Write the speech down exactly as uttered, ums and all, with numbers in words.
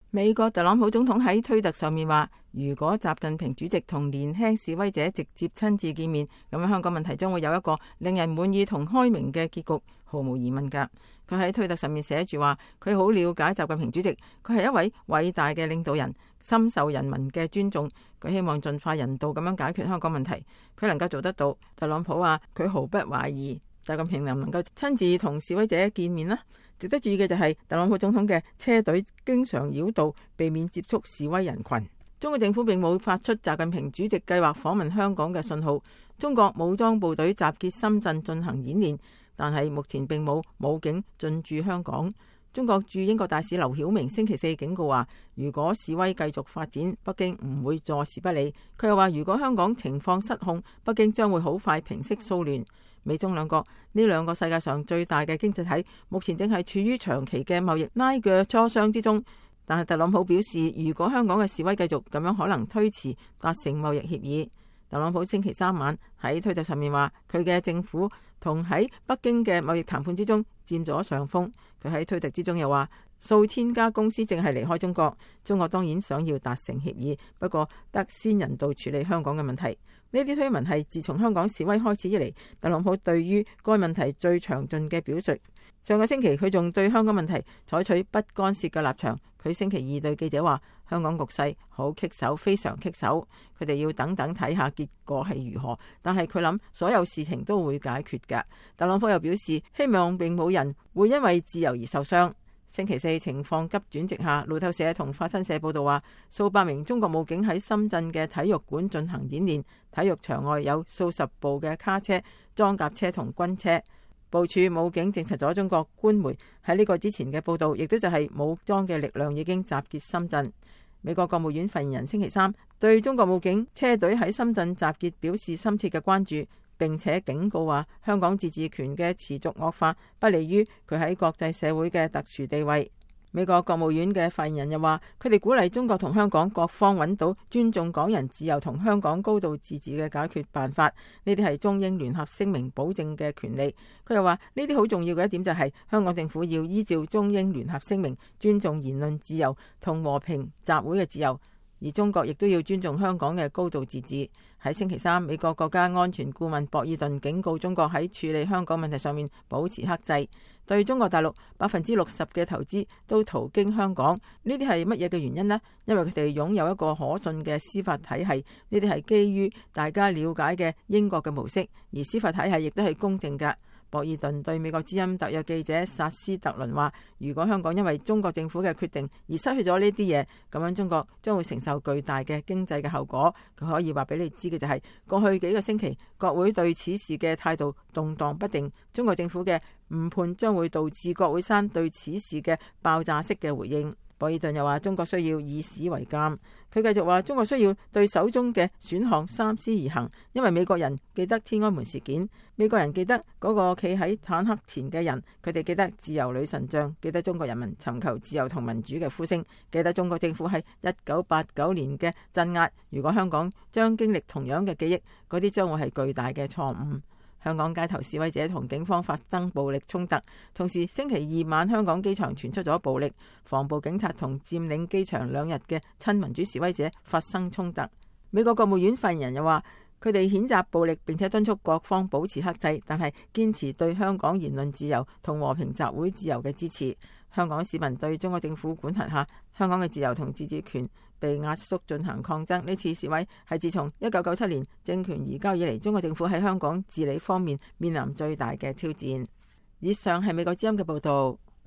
美國特朗普總統喺推特上面話，如果習近平主席同年輕示威者直接親自見面，咁樣香港問題將會有一個令人滿意同開明嘅結局，毫無疑問噶。佢喺推特上面寫住話，佢好了解習近平主席，佢係一位偉大嘅領導人，深受人民嘅尊重。佢希望盡快人道咁樣解決香港問題，佢能夠做得到。特朗普話佢毫不懷疑習近平能唔能夠親自同示威者見面啦。值得注意嘅就係特朗普總統嘅車隊經常繞道，避免接觸示威人群。中國政府並冇發出習近平主席計劃訪問香港嘅信號。中國武裝部隊集結深圳進行演練，但係目前並冇武警進駐香港。中國駐英國大使劉曉明星期四警告話，如果示威繼續發展，北京唔會坐視不理。佢又話，如果香港情況失控，北京將會好快平息騷亂。美中兩國呢兩個世界上最大嘅經濟體，目前正係處於長期嘅貿易拉鋸磋商之中。但係特朗普表示，如果香港嘅示威繼續咁樣，可能推遲達成貿易協議。特朗普星期三晚喺推特上面話，佢嘅政府同喺北京嘅貿易談判之中佔咗上風。佢喺推特之中又話，數千家公司正係離開中國，中國當然想要達成協議，不過得先人道處理香港嘅問題。呢啲推文係自從香港示威開始以嚟，特朗普對於該問題最詳盡嘅表述。上個星期佢仲對香港問題採取不干涉嘅立場。佢星期二對記者話，香港局勢好棘手，非常棘手，佢哋要等等睇下結果係如何，但係佢諗所有事情都會解決㗎。特朗普又表示，希望並冇人會因為自由而受傷。星期四情況急轉直下，路透社同法新社報道話，數百名中國武警喺深圳嘅體育館進行演練，體育場外有數十部嘅卡車、裝甲車同軍車。部署武警證實咗中國官媒喺呢個之前嘅報道，亦都就係武裝嘅力量已經集結深圳。美國國務院發言人星期三對中國武警車隊喺深圳集結表示深切嘅關注，並且警告話，香港自治權嘅持續惡化不利於佢喺國際社會嘅特殊地位。美國國務院嘅發言人又話，佢哋鼓勵中國同香港各方揾到尊重港人自由同香港高度自治嘅解決辦法，呢啲係中英聯合聲明保證嘅權利。佢又話，呢啲好重要嘅一點就係香港政府要依照中英聯合聲明尊重言論自由同和平集會嘅自由，而中國亦都要尊重香港嘅高度自治。喺星期三，美國國家安全顧問博爾頓警告中國喺處理香港問題上面保持克制，對中國大陸百分之六十嘅投資都途經香港。呢啲係乜嘢嘅原因呢？因為佢哋擁有一個可信嘅司法體系，呢啲係基於大家了解嘅英國嘅模式，而司法體系亦都係公正嘅。博爾頓對美國之音特約記者薩斯特倫話，如果香港因為中國政府嘅決定而失去咗呢啲嘢，咁樣中國將會承受巨大嘅經濟嘅後果。佢可以話俾你知嘅就係，過去幾個星期國會對此事嘅態度動盪不定，中國政府嘅誤判將會導致國會山對此事嘅爆炸式嘅回應。博爾頓又話，中國需要以史為鑑。佢繼續話，中國需要對手中嘅選項三思而行，因為美國人記得天安門事件，美國人記得嗰個企喺坦克前嘅人，佢哋記得自由女神像，記得中國人民尋求自由同民主嘅呼聲，記得中國政府喺一九八九年嘅鎮壓。如果香港將經歷同樣嘅記憶，嗰啲將會係巨大嘅錯誤。香港街頭示威者同警方發生暴力衝突，同時星期二晚香港機場傳出咗暴力，防暴警察同佔領機場兩日嘅親民主示威者發生衝突。美國國務院發言人又話，佢哋譴責暴力，並且敦促各方保持克制，但係堅持對香港言論自由同和平集會自由嘅支持。香港市民對中國政府管轄下香港嘅自由同自治權被壓縮進行抗爭。呢次示威係自從一九九七年政權移交以嚟，中國政府喺香港治理方面面臨最大嘅挑戰。以上係美國之音嘅報道。